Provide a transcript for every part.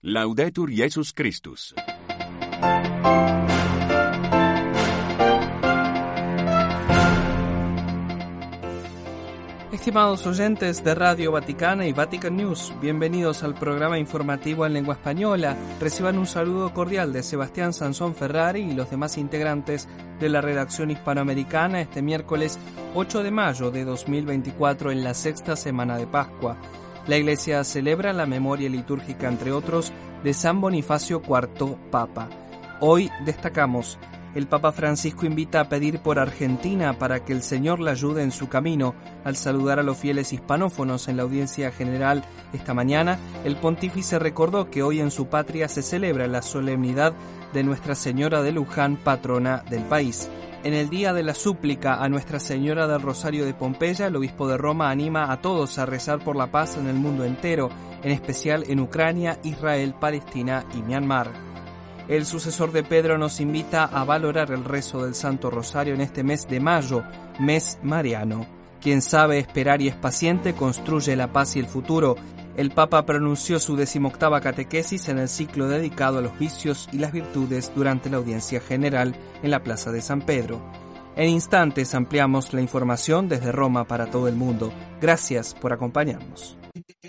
Laudetur Jesus Christus. Estimados oyentes de Radio Vaticana y Vatican News, bienvenidos al programa informativo en lengua española. Reciban un saludo cordial de Sebastián Sansón Ferrari y los demás integrantes de la redacción hispanoamericana este miércoles 8 de mayo de 2024 en la sexta semana de Pascua. La Iglesia celebra la memoria litúrgica, entre otros, de San Bonifacio IV, Papa. Hoy destacamos: el Papa Francisco invita a pedir por Argentina para que el Señor la ayude en su camino. Al saludar a los fieles hispanófonos en la audiencia general esta mañana, el pontífice recordó que hoy en su patria se celebra la solemnidad de Nuestra Señora de Luján, patrona del país. En el Día de la Súplica a Nuestra Señora del Rosario de Pompeya, el obispo de Roma anima a todos a rezar por la paz en el mundo entero, en especial en Ucrania, Israel, Palestina y Myanmar. El sucesor de Pedro nos invita a valorar el rezo del Santo Rosario en este mes de mayo, mes mariano. Quien sabe esperar y es paciente construye la paz y el futuro. El Papa pronunció su 18ª catequesis en el ciclo dedicado a los vicios y las virtudes durante la audiencia general en la Plaza de San Pedro. En instantes ampliamos la información desde Roma para todo el mundo. Gracias por acompañarnos.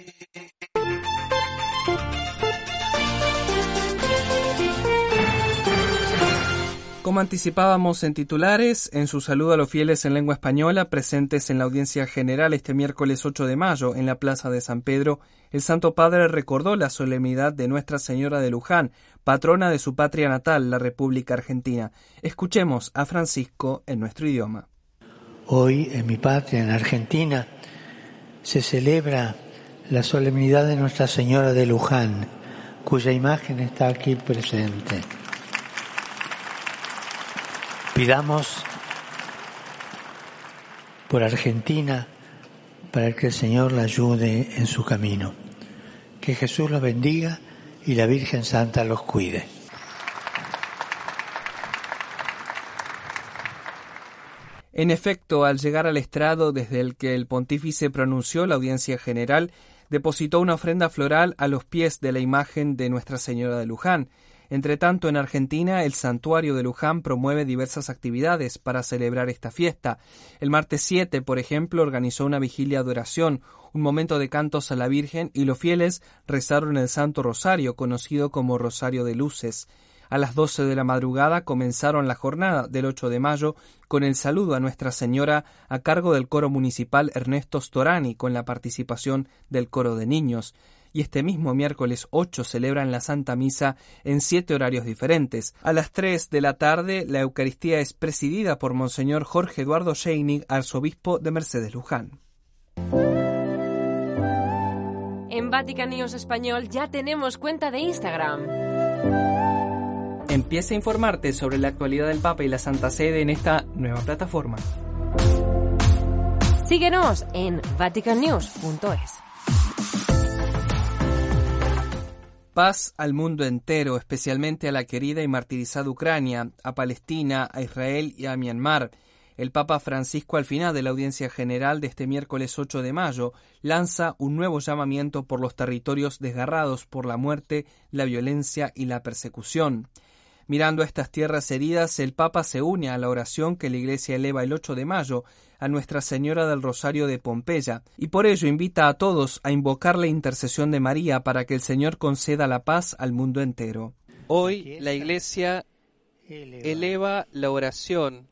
Como anticipábamos en titulares, en su saludo a los fieles en lengua española presentes en la audiencia general este miércoles 8 de mayo en la Plaza de San Pedro, el Santo Padre recordó la solemnidad de Nuestra Señora de Luján, patrona de su patria natal, la República Argentina. Escuchemos a Francisco en nuestro idioma. Hoy en mi patria, en Argentina, se celebra la solemnidad de Nuestra Señora de Luján, cuya imagen está aquí presente. Pidamos por Argentina para que el Señor la ayude en su camino. Que Jesús los bendiga y la Virgen Santa los cuide. En efecto, al llegar al estrado desde el que el pontífice pronunció la audiencia general, depositó una ofrenda floral a los pies de la imagen de Nuestra Señora de Luján. Entretanto, en Argentina, el Santuario de Luján promueve diversas actividades para celebrar esta fiesta. El martes 7, por ejemplo, organizó una vigilia de oración, un momento de cantos a la Virgen, y los fieles rezaron el Santo Rosario, conocido como Rosario de Luces. A las 12 de la madrugada comenzaron la jornada del 8 de mayo con el saludo a Nuestra Señora a cargo del coro municipal Ernesto Storani, con la participación del coro de niños. Y este mismo miércoles 8 celebran la Santa Misa en 7 horarios diferentes. A las 3 de la tarde, la Eucaristía es presidida por Monseñor Jorge Eduardo Scheinig, arzobispo de Mercedes Luján. En Vatican News Español ya tenemos cuenta de Instagram. Empieza a informarte sobre la actualidad del Papa y la Santa Sede en esta nueva plataforma. Síguenos en vaticannews.es. Paz al mundo entero, especialmente a la querida y martirizada Ucrania, a Palestina, a Israel y a Myanmar. El Papa Francisco, al final de la audiencia general de este miércoles 8 de mayo, lanza un nuevo llamamiento por los territorios desgarrados por la muerte, la violencia y la persecución. Mirando a estas tierras heridas, el Papa se une a la oración que la Iglesia eleva el 8 de mayo a Nuestra Señora del Rosario de Pompeya, y por ello invita a todos a invocar la intercesión de María para que el Señor conceda la paz al mundo entero. Hoy la Iglesia eleva la oración,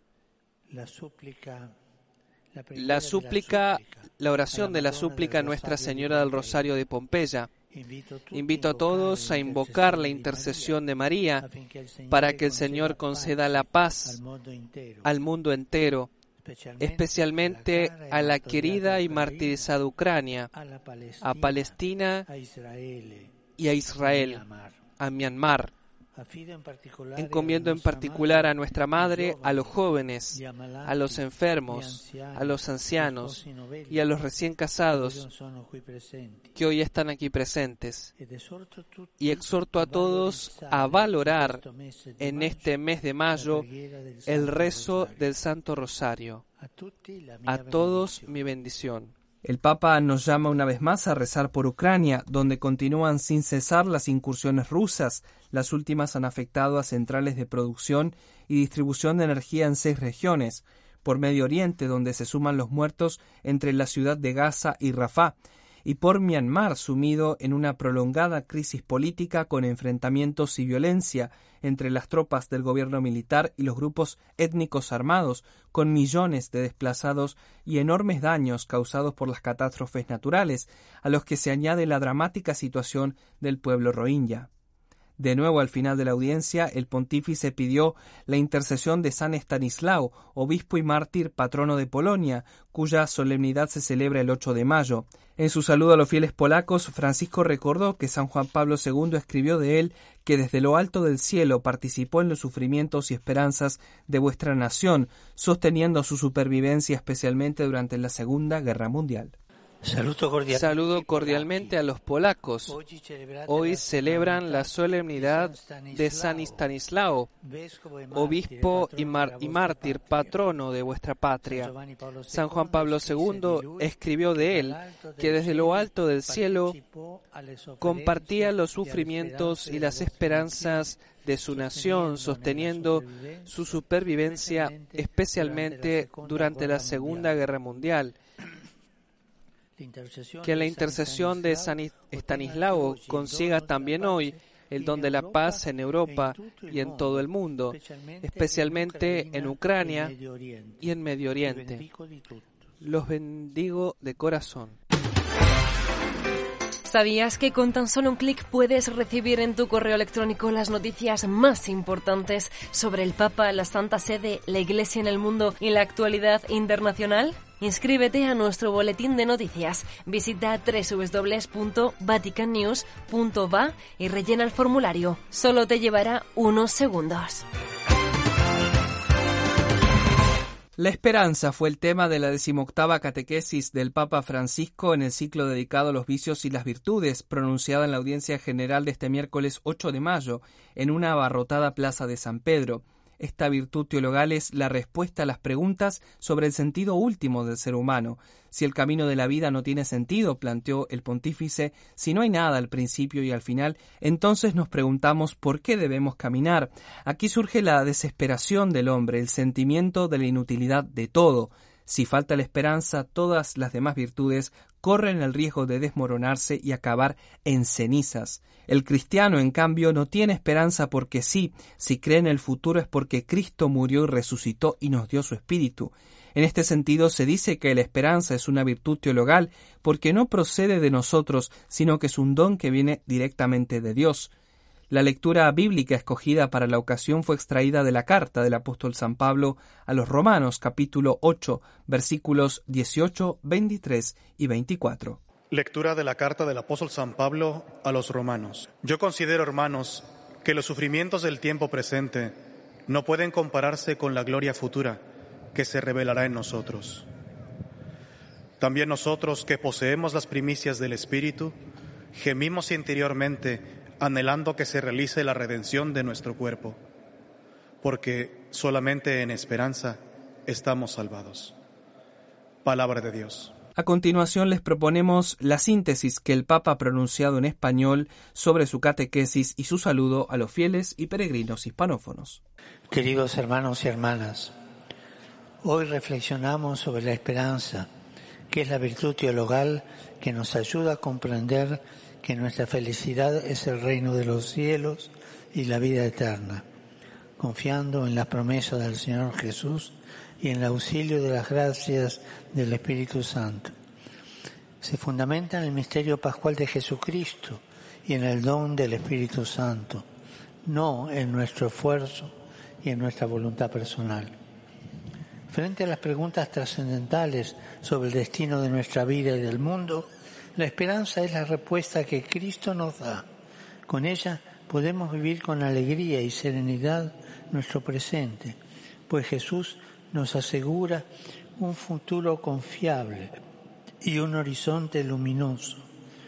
la oración de la súplica a Nuestra Señora del Rosario de Pompeya. Invito a todos a invocar la intercesión de María para que el Señor conceda la paz al mundo entero, especialmente a la querida y martirizada Ucrania, a Palestina y a Israel, a Myanmar. Encomiendo en particular a nuestra Madre, a los jóvenes, a los enfermos, a los ancianos y a los recién casados que hoy están aquí presentes. Y exhorto a todos a valorar en este mes de mayo el rezo del Santo Rosario. A todos mi bendición. El Papa nos llama una vez más a rezar por Ucrania, donde continúan sin cesar las incursiones rusas. Las últimas han afectado a centrales de producción y distribución de energía en 6 regiones. Por Medio Oriente, donde se suman los muertos entre la ciudad de Gaza y Rafah, y por Myanmar, sumido en una prolongada crisis política con enfrentamientos y violencia entre las tropas del gobierno militar y los grupos étnicos armados, con millones de desplazados y enormes daños causados por las catástrofes naturales, a los que se añade la dramática situación del pueblo rohingya. De nuevo, al final de la audiencia, el pontífice pidió la intercesión de San Estanislao, obispo y mártir patrono de Polonia, cuya solemnidad se celebra el 8 de mayo. En su saludo a los fieles polacos, Francisco recordó que San Juan Pablo II escribió de él que desde lo alto del cielo participó en los sufrimientos y esperanzas de vuestra nación, sosteniendo su supervivencia especialmente durante la Segunda Guerra Mundial. Saludo cordialmente a los polacos. Hoy celebran la solemnidad de San Estanislao, obispo y mártir, patrono de vuestra patria. San Juan Pablo II escribió de él que desde lo alto del cielo compartía los sufrimientos y las esperanzas de su nación, sosteniendo su supervivencia especialmente durante la Segunda Guerra Mundial. Que la intercesión de San Estanislao consiga también hoy el don de la paz en Europa y en todo el mundo, especialmente en Ucrania y en Medio Oriente. Los bendigo de corazón. ¿Sabías que con tan solo un clic puedes recibir en tu correo electrónico las noticias más importantes sobre el Papa, la Santa Sede, la Iglesia en el mundo y la actualidad internacional? Inscríbete a nuestro boletín de noticias. Visita www.vaticannews.va y rellena el formulario. Solo te llevará unos segundos. La esperanza fue el tema de la 18ª catequesis del Papa Francisco en el ciclo dedicado a los vicios y las virtudes, pronunciada en la audiencia general de este miércoles 8 de mayo, en una abarrotada plaza de San Pedro. Esta virtud teologal es la respuesta a las preguntas sobre el sentido último del ser humano. Si el camino de la vida no tiene sentido, planteó el pontífice, si no hay nada al principio y al final, entonces nos preguntamos por qué debemos caminar. Aquí surge la desesperación del hombre, el sentimiento de la inutilidad de todo. Si falta la esperanza, todas las demás virtudes corren el riesgo de desmoronarse y acabar en cenizas. El cristiano, en cambio, no tiene esperanza porque sí. Si cree en el futuro es porque Cristo murió y resucitó y nos dio su Espíritu. En este sentido se dice que la esperanza es una virtud teologal porque no procede de nosotros, sino que es un don que viene directamente de Dios. La lectura bíblica escogida para la ocasión fue extraída de la carta del apóstol San Pablo a los Romanos, capítulo 8, versículos 18, 23 y 24. Lectura de la carta del apóstol San Pablo a los Romanos. Yo considero, hermanos, que los sufrimientos del tiempo presente no pueden compararse con la gloria futura que se revelará en nosotros. También nosotros, que poseemos las primicias del Espíritu, gemimos interiormente anhelando que se realice la redención de nuestro cuerpo, porque solamente en esperanza estamos salvados. Palabra de Dios. A continuación les proponemos la síntesis que el Papa ha pronunciado en español sobre su catequesis y su saludo a los fieles y peregrinos hispanófonos. Queridos hermanos y hermanas, hoy reflexionamos sobre la esperanza, que es la virtud teologal que nos ayuda a comprender que nuestra felicidad es el reino de los cielos y la vida eterna, confiando en las promesas del Señor Jesús y en el auxilio de las gracias del Espíritu Santo. Se fundamenta en el misterio pascual de Jesucristo y en el don del Espíritu Santo, no en nuestro esfuerzo y en nuestra voluntad personal. Frente a las preguntas trascendentales sobre el destino de nuestra vida y del mundo, la esperanza es la respuesta que Cristo nos da. Con ella podemos vivir con alegría y serenidad nuestro presente, pues Jesús nos asegura un futuro confiable y un horizonte luminoso.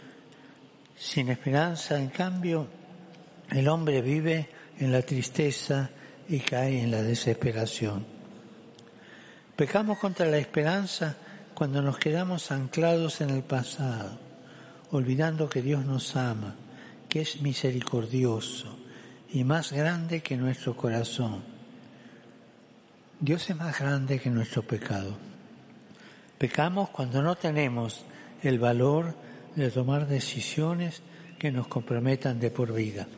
Sin esperanza, en cambio, el hombre vive en la tristeza y cae en la desesperación. Pecamos contra la esperanza cuando nos quedamos anclados en el pasado, olvidando que Dios nos ama, que es misericordioso y más grande que nuestro corazón. Dios es más grande que nuestro pecado. Pecamos cuando no tenemos el valor de tomar decisiones que nos comprometan de por vida.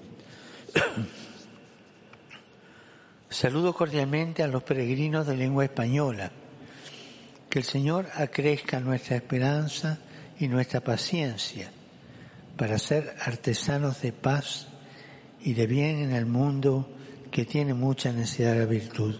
Saludo cordialmente a los peregrinos de lengua española. Que el Señor acrezca nuestra esperanza y nuestra paciencia para ser artesanos de paz y de bien en el mundo que tiene mucha necesidad de virtud.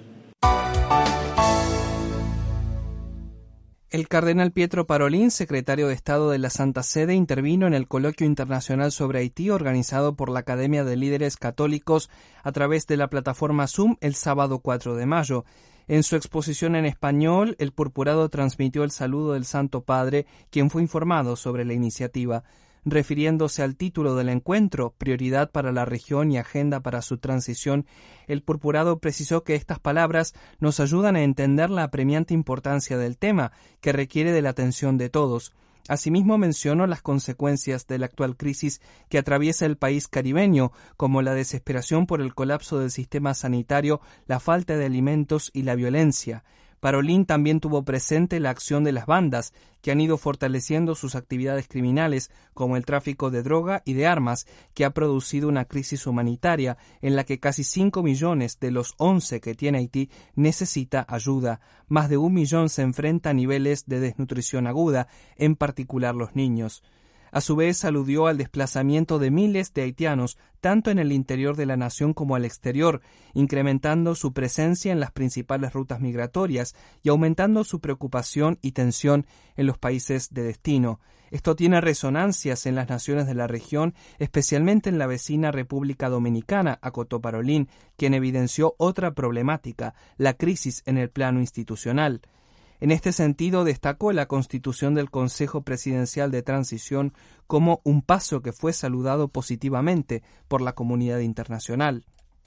El cardenal Pietro Parolin, secretario de Estado de la Santa Sede, intervino en el Coloquio Internacional sobre Haití organizado por la Academia de Líderes Católicos a través de la plataforma Zoom el sábado 4 de mayo. En su exposición en español, el purpurado transmitió el saludo del Santo Padre, quien fue informado sobre la iniciativa. Refiriéndose al título del encuentro, Prioridad para la región y agenda para su transición, el purpurado precisó que estas palabras nos ayudan a entender la apremiante importancia del tema, que requiere de la atención de todos. Asimismo mencionó las consecuencias de la actual crisis que atraviesa el país caribeño, como la desesperación por el colapso del sistema sanitario, la falta de alimentos y la violencia. Parolin también tuvo presente la acción de las bandas, que han ido fortaleciendo sus actividades criminales, como el tráfico de droga y de armas, que ha producido una crisis humanitaria en la que casi 5 millones de los 11 que tiene Haití necesita ayuda. Más de 1 millón se enfrenta a niveles de desnutrición aguda, en particular los niños. A su vez, aludió al desplazamiento de miles de haitianos, tanto en el interior de la nación como al exterior, incrementando su presencia en las principales rutas migratorias y aumentando su preocupación y tensión en los países de destino. Esto tiene resonancias en las naciones de la región, especialmente en la vecina República Dominicana, acotó Parolin, quien evidenció otra problemática, la crisis en el plano institucional. En este sentido, destacó la constitución del Consejo Presidencial de Transición como un paso que fue saludado positivamente por la comunidad internacional.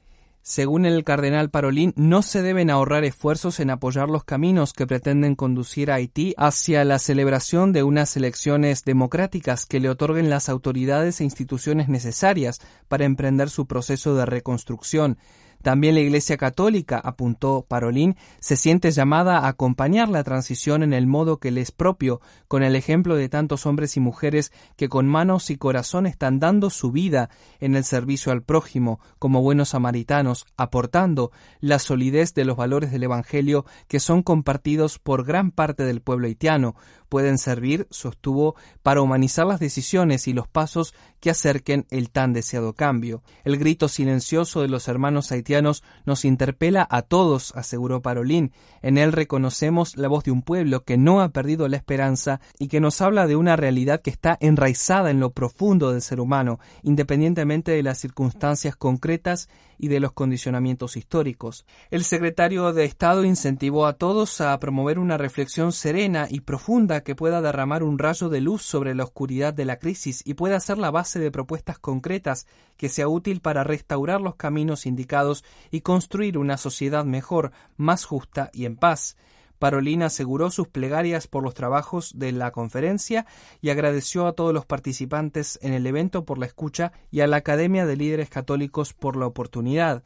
Según el cardenal Parolin, no se deben ahorrar esfuerzos en apoyar los caminos que pretenden conducir a Haití hacia la celebración de unas elecciones democráticas que le otorguen las autoridades e instituciones necesarias para emprender su proceso de reconstrucción. También la Iglesia Católica, apuntó Parolin, se siente llamada a acompañar la transición en el modo que le es propio, con el ejemplo de tantos hombres y mujeres que con manos y corazón están dando su vida en el servicio al prójimo, como buenos samaritanos, aportando la solidez de los valores del Evangelio que son compartidos por gran parte del pueblo haitiano. Pueden servir, sostuvo, para humanizar las decisiones y los pasos que acerquen el tan deseado cambio. El grito silencioso de los hermanos haitianos nos interpela a todos, aseguró Parolin. En él reconocemos la voz de un pueblo que no ha perdido la esperanza y que nos habla de una realidad que está enraizada en lo profundo del ser humano, independientemente de las circunstancias concretas y de los condicionamientos históricos. El secretario de Estado incentivó a todos a promover una reflexión serena y profunda que pueda derramar un rayo de luz sobre la oscuridad de la crisis y pueda ser la base de propuestas concretas que sea útil para restaurar los caminos indicados y construir una sociedad mejor, más justa y en paz. Parolin aseguró sus plegarias por los trabajos de la conferencia y agradeció a todos los participantes en el evento por la escucha y a la Academia de Líderes Católicos por la oportunidad.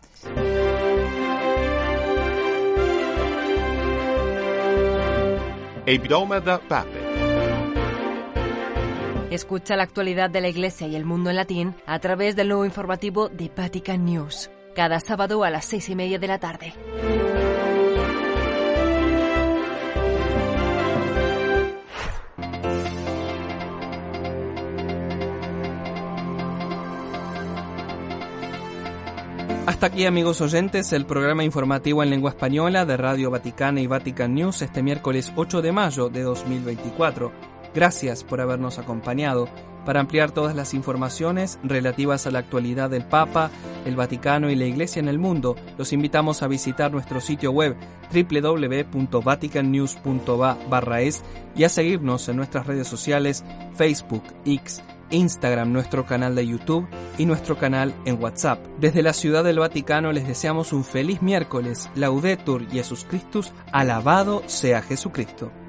Escucha la actualidad de la Iglesia y el mundo en latín a través del nuevo informativo de Vatican News, cada sábado a las 6:30 de la tarde. Hasta aquí, amigos oyentes, el programa informativo en lengua española de Radio Vaticana y Vatican News este miércoles 8 de mayo de 2024. Gracias por habernos acompañado. Para ampliar todas las informaciones relativas a la actualidad del Papa, el Vaticano y la Iglesia en el mundo, los invitamos a visitar nuestro sitio web www.vaticannews.va/es y a seguirnos en nuestras redes sociales Facebook, X, Instagram, nuestro canal de YouTube y nuestro canal en WhatsApp. Desde la Ciudad del Vaticano les deseamos un feliz miércoles. Laudetur Jesus Christus, alabado sea Jesucristo.